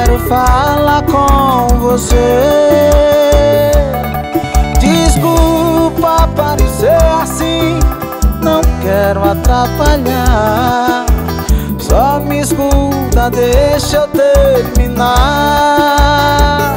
quero falar com você. Desculpa parecer assim, não quero atrapalhar. Só me escuta, deixa eu terminar.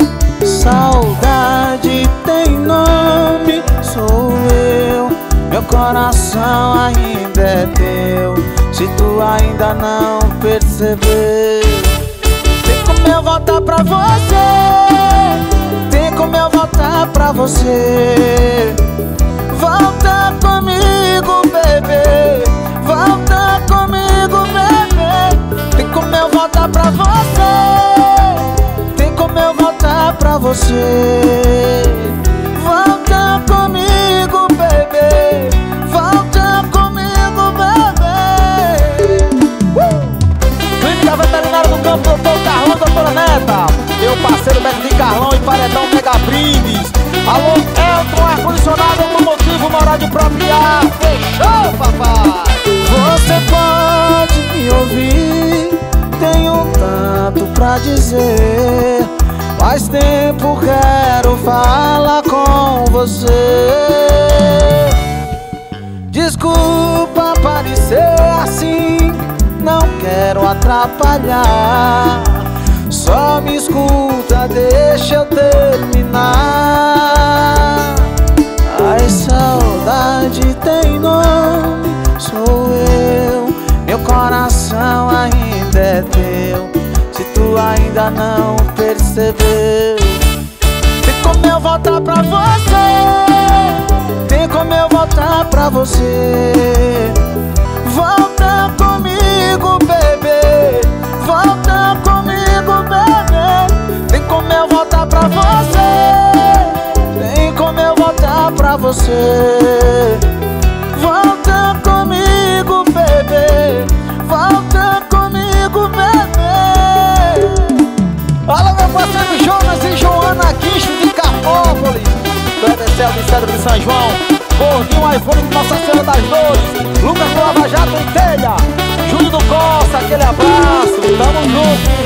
Saudade tem nome, sou eu. Meu coração ainda é teu, se tu ainda não percebeu. Tem como eu voltar pra você, tem como eu voltar pra você. Volta comigo, bebê, volta comigo, bebê. Tem como eu voltar pra você, tem como eu voltar pra você. Volta comigo, bebê, volta comigo, bebê. Clínica Veterinária do Campo, doutor Carlão, doutora Neta. Meu parceiro Beto de Carlão e Paredão Mega Brindes. Alô, Elton, ar-condicionado, automotivo, moral de próprio ar. Fechou, papai? Você pode me ouvir, tenho tanto pra dizer. Faz tempo quero falar com você. Desculpa parecer assim, não quero atrapalhar. Só me escuta, deixa eu terminar. Ai, saudade tem nome, sou eu. Meu coração ainda é teu, se tu ainda não percebeu. Tem como eu voltar pra você, tem como eu voltar pra você. Volta comigo, bebê, volta comigo, bebê. Tem como eu voltar pra você, tem como eu voltar pra você. Volta comigo, bebê, volta comigo, bebê. Alô, meu parceiro Jonas e Joana Guicho de Carmópolis, Credecel de Cedro de São João, Gordinho iPhone de Nossa Senhora das Dores, Lucas do Lava Jato em Telha, Júlio do Costa, aquele abraço, tamo junto.